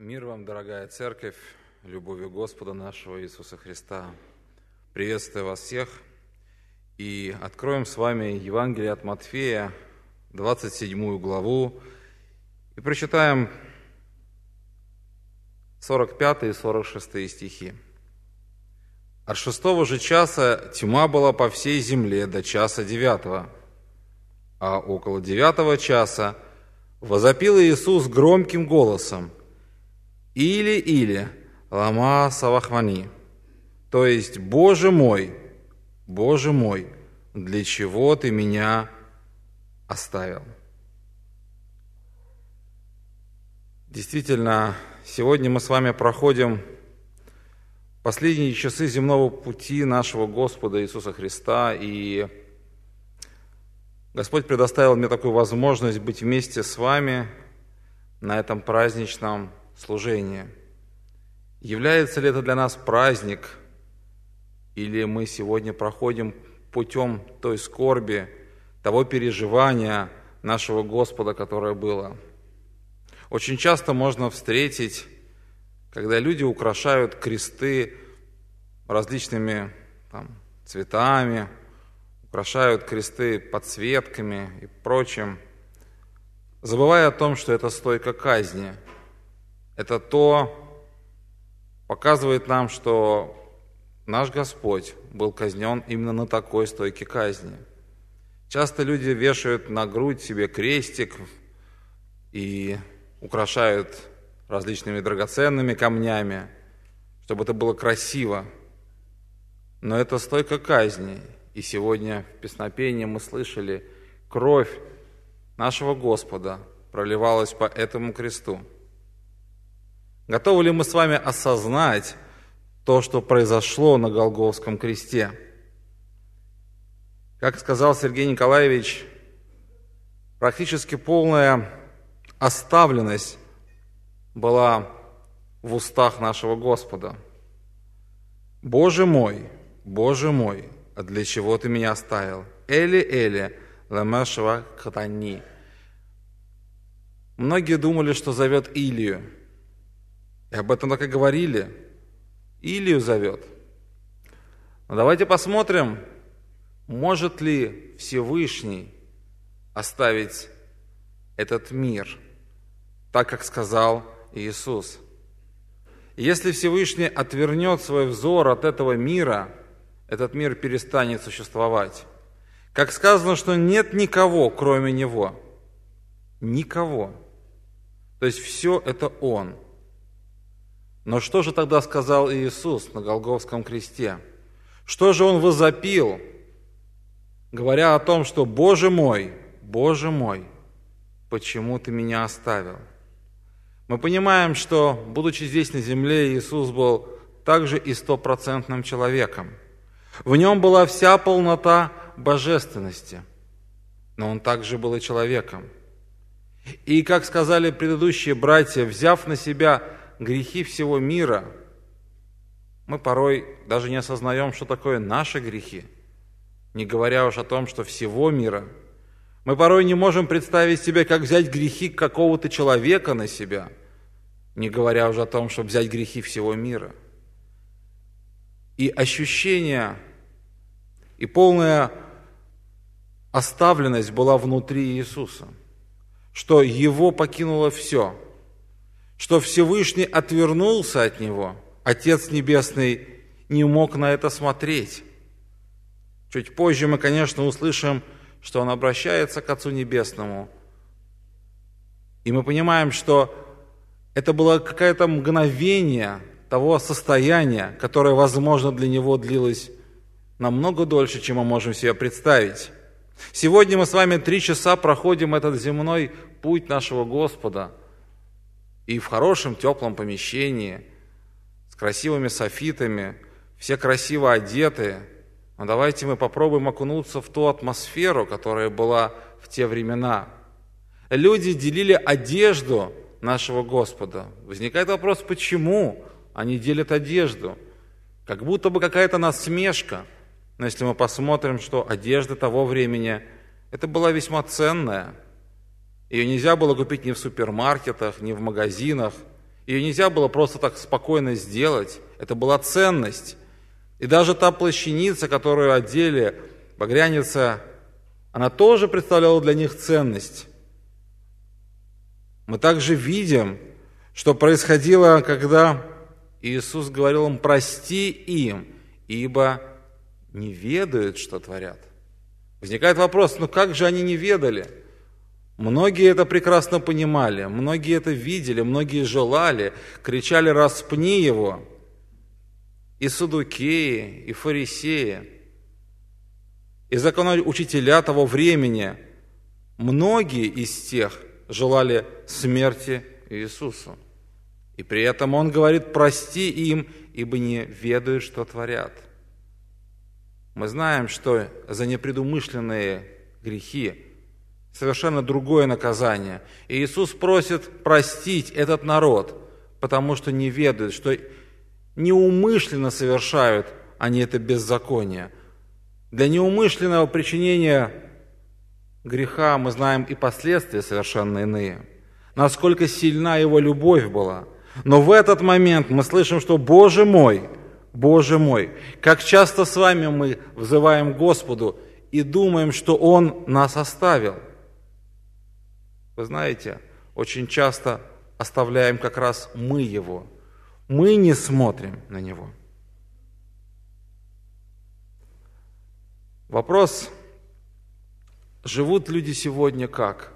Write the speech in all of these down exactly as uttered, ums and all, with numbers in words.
Мир вам, дорогая церковь, любовью Господа нашего Иисуса Христа. Приветствую вас всех. И откроем с вами Евангелие от Матфея, двадцать седьмую главу, и прочитаем сорок пятый и сорок шестой стихи. «От шестого же часа тьма была по всей земле до часа девятого, а около девятого часа возопил Иисус громким голосом: Или, или, лама савахвани, то есть, Боже мой, Боже мой, для чего ты меня оставил? Действительно, сегодня мы с вами проходим последние часы земного пути нашего Господа Иисуса Христа, и Господь предоставил мне такую возможность быть вместе с вами на этом праздничном служение. Является ли это для нас праздник, или мы сегодня проходим путем той скорби, того переживания нашего Господа, которое было? Очень часто можно встретить, когда люди украшают кресты различными там, цветами, украшают кресты подсветками и прочим, забывая о том, что это стойка казни. Это то показывает нам, что наш Господь был казнен именно на такой стойке казни. Часто люди вешают на грудь себе крестик и украшают различными драгоценными камнями, чтобы это было красиво. Но это стойка казни. И сегодня в песнопении мы слышали, кровь нашего Господа проливалась по этому кресту. Готовы ли мы с вами осознать то, что произошло на Голгофском кресте? Как сказал Сергей Николаевич, практически полная оставленность была в устах нашего Господа. «Боже мой, Боже мой, а для чего ты меня оставил? Эли, Эли, лама савахвани». Многие думали, что зовет Илию. И об этом так и говорили. Илию зовет. Но давайте посмотрим, может ли Всевышний оставить этот мир, так как сказал Иисус. Если Всевышний отвернет свой взор от этого мира, этот мир перестанет существовать. Как сказано, что нет никого, кроме Него. Никого. То есть все это Он. Но что же тогда сказал Иисус на Голгофском кресте? Что же Он возопил, говоря о том, что «Боже мой, Боже мой, почему ты меня оставил?» Мы понимаем, что, будучи здесь на земле, Иисус был также и стопроцентным человеком. В Нем была вся полнота божественности, но Он также был и человеком. И, как сказали предыдущие братья, взяв на себя грехи всего мира, мы порой даже не осознаем, что такое наши грехи, не говоря уж о том, что всего мира. Мы порой не можем представить себе, как взять грехи какого-то человека на себя, не говоря уже о том, чтобы взять грехи всего мира. И ощущение, и полная оставленность была внутри Иисуса, что Его покинуло все, что Всевышний отвернулся от Него, Отец Небесный не мог на это смотреть. Чуть позже мы, конечно, услышим, что Он обращается к Отцу Небесному. И мы понимаем, что это было какое-то мгновение того состояния, которое, возможно, для Него длилось намного дольше, чем мы можем себе представить. Сегодня мы с вами три часа проходим этот земной путь нашего Господа, и в хорошем, теплом помещении, с красивыми софитами, все красиво одеты. Но давайте мы попробуем окунуться в ту атмосферу, которая была в те времена. Люди делили одежду нашего Господа. Возникает вопрос, почему они делят одежду? Как будто бы какая-то насмешка. Но если мы посмотрим, что одежда того времени, это была весьма ценная. Ее нельзя было купить ни в супермаркетах, ни в магазинах. Ее нельзя было просто так спокойно сделать. Это была ценность. И даже та плащаница, которую одели багряница, она тоже представляла для них ценность. Мы также видим, что происходило, когда Иисус говорил им: «Прости им, ибо не ведают, что творят». Возникает вопрос: ну как же они не ведали? Многие это прекрасно понимали, многие это видели, многие желали, кричали: «Распни его!» И саддукеи, и фарисеи, и законоучителя того времени, многие из тех желали смерти Иисусу. И при этом Он говорит: «Прости им, ибо не ведают, что творят». Мы знаем, что за непредумышленные грехи совершенно другое наказание. И Иисус просит простить этот народ, потому что не ведают, что неумышленно совершают они это беззаконие. Для неумышленного причинения греха мы знаем и последствия совершенно иные. Насколько сильна его любовь была. Но в этот момент мы слышим, что «Боже мой, Боже мой», как часто с вами мы взываем к Господу и думаем, что Он нас оставил. Вы знаете, очень часто оставляем как раз мы Его. Мы не смотрим на Него. Вопрос: живут люди сегодня как?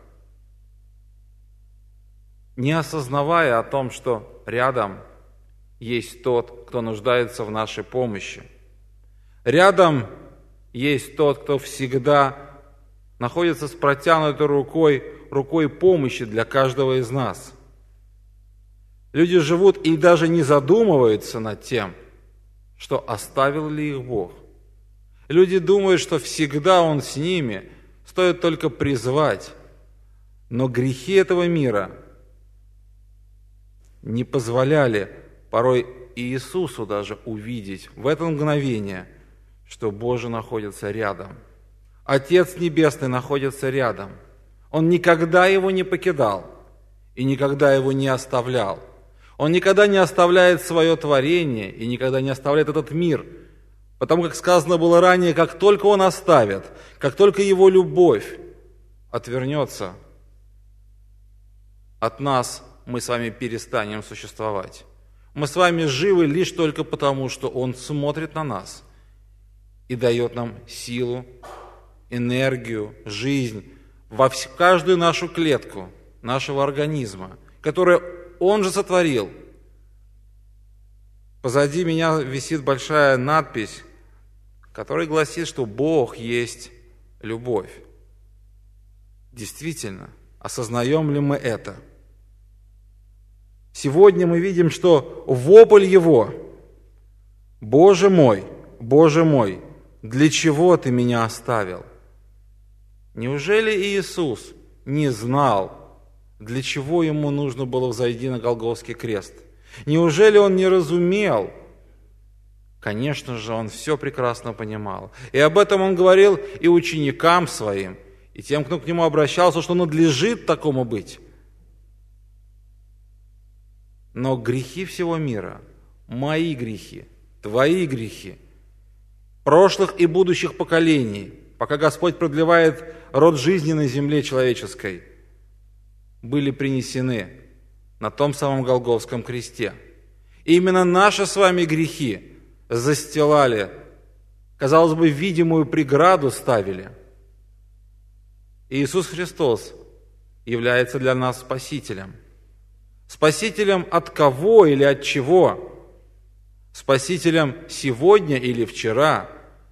Не осознавая о том, что рядом есть тот, кто нуждается в нашей помощи. Рядом есть тот, кто всегда находится с протянутой рукой, рукой помощи для каждого из нас. Люди живут и даже не задумываются над тем, что оставил ли их Бог. Люди думают, что всегда Он с ними, стоит только призвать. Но грехи этого мира не позволяли порой Иисусу даже увидеть в это мгновение, что Боже находится рядом. Отец Небесный находится рядом. Он никогда его не покидал и никогда его не оставлял. Он никогда не оставляет свое творение и никогда не оставляет этот мир. Потому как сказано было ранее, как только Он оставит, как только Его любовь отвернется от нас, мы с вами перестанем существовать. Мы с вами живы лишь только потому, что Он смотрит на нас и дает нам силу, энергию, жизнь во каждую нашу клетку нашего организма, которую Он же сотворил. Позади меня висит большая надпись, которая гласит, что Бог есть любовь. Действительно, осознаем ли мы это? Сегодня мы видим, что вопль Его: «Боже мой, Боже мой, для чего Ты меня оставил?» Неужели Иисус не знал, для чего Ему нужно было взойти на Голгофский крест? Неужели Он не разумел? Конечно же, Он все прекрасно понимал. И об этом Он говорил и ученикам Своим, и тем, кто к Нему обращался, что надлежит такому быть. Но грехи всего мира, мои грехи, твои грехи, прошлых и будущих поколений, пока Господь продлевает род жизни на земле человеческой, были принесены на том самом Голгофском кресте. И именно наши с вами грехи застилали, казалось бы, видимую преграду ставили. И Иисус Христос является для нас Спасителем. Спасителем от кого или от чего? Спасителем сегодня или вчера?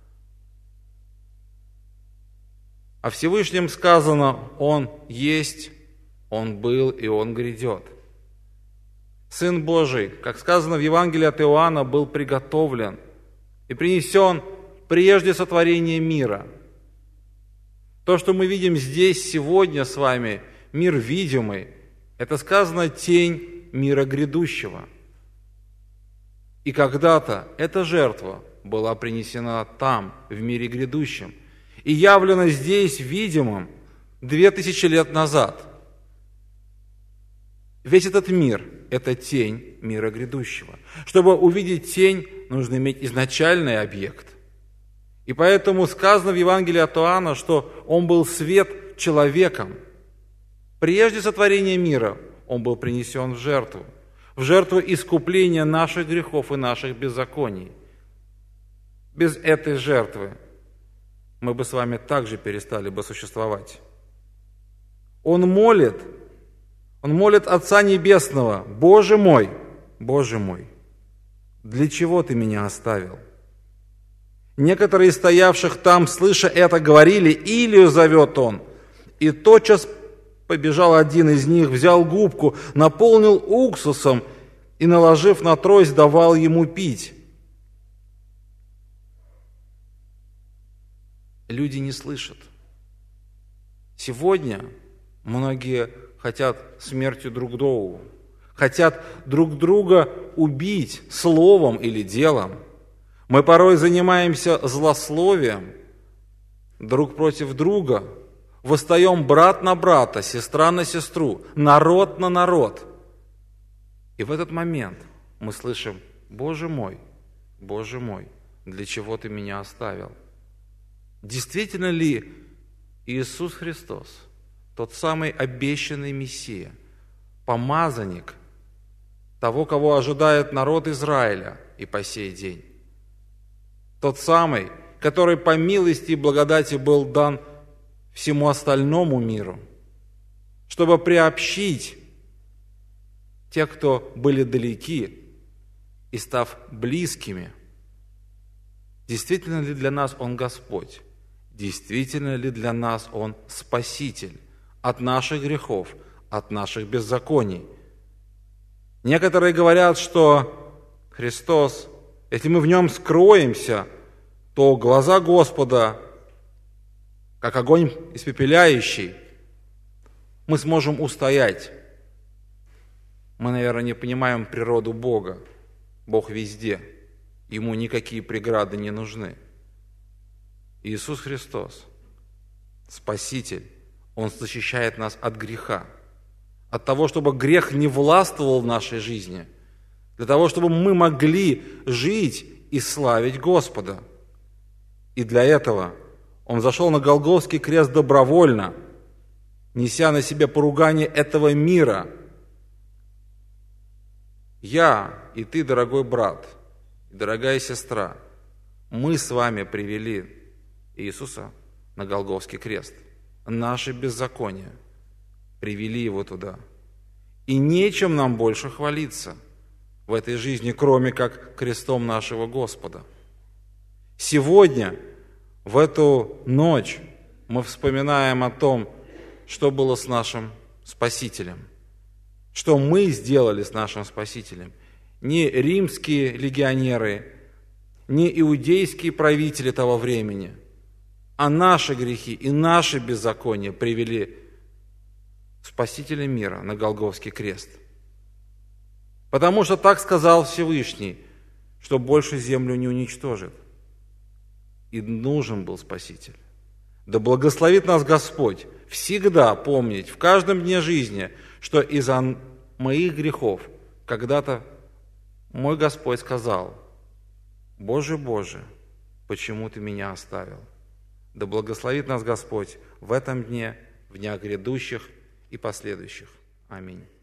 О Всевышнем сказано: Он есть, Он был и Он грядет. Сын Божий, как сказано в Евангелии от Иоанна, был приготовлен и принесен прежде сотворения мира. То, что мы видим здесь сегодня с вами, мир видимый, это сказано тень мира грядущего. И когда-то эта жертва была принесена там, в мире грядущем, и явлена здесь видимым две тысячи лет назад. Весь этот мир – это тень мира грядущего. Чтобы увидеть тень, нужно иметь изначальный объект. И поэтому сказано в Евангелии от Иоанна, что Он был свет человеком. Прежде сотворения мира Он был принесен в жертву, в жертву искупления наших грехов и наших беззаконий. Без этой жертвы мы бы с вами также перестали бы существовать. Он молит, Он молит Отца Небесного: «Боже мой, Боже мой, для чего Ты меня оставил?» Некоторые из стоявших там, слыша это, говорили: «Илию зовет он». И тотчас побежал один из них, взял губку, наполнил уксусом и, наложив на трость, давал ему пить. Люди не слышат. Сегодня многие хотят смертью друг другу, хотят друг друга убить словом или делом. Мы порой занимаемся злословием друг против друга, восстаем брат на брата, сестра на сестру, народ на народ. И в этот момент мы слышим: «Боже мой, Боже мой, для чего Ты меня оставил?» Действительно ли Иисус Христос, тот самый обещанный Мессия, помазанник того, кого ожидает народ Израиля и по сей день? Тот самый, который по милости и благодати был дан всему остальному миру, чтобы приобщить тех, кто были далеки, и став близкими. Действительно ли для нас Он Господь? Действительно ли для нас Он Спаситель от наших грехов, от наших беззаконий? Некоторые говорят, что Христос, если мы в Нем скроемся, то глаза Господа, как огонь испепеляющий, мы сможем устоять. Мы, наверное, не понимаем природу Бога. Бог везде. Ему никакие преграды не нужны. Иисус Христос, Спаситель, Он защищает нас от греха, от того, чтобы грех не властвовал в нашей жизни, для того, чтобы мы могли жить и славить Господа. И для этого Он зашел на Голгофский крест добровольно, неся на себе поругание этого мира. Я и ты, дорогой брат, дорогая сестра, мы с вами привели Иисуса на Голгофский крест. Наши беззакония привели Его туда. И нечем нам больше хвалиться в этой жизни, кроме как крестом нашего Господа. Сегодня, в эту ночь, мы вспоминаем о том, что было с нашим Спасителем, что мы сделали с нашим Спасителем. Не римские легионеры, не иудейские правители того времени, а наши грехи и наши беззакония привели Спасителя мира на Голгофский крест. Потому что так сказал Всевышний, что больше землю не уничтожит. И нужен был Спаситель. Да благословит нас Господь всегда помнить в каждом дне жизни, что из-за моих грехов когда-то мой Господь сказал: «Боже, Боже, почему Ты меня оставил?» Да благословит нас Господь в этом дне, в днях грядущих и последующих. Аминь.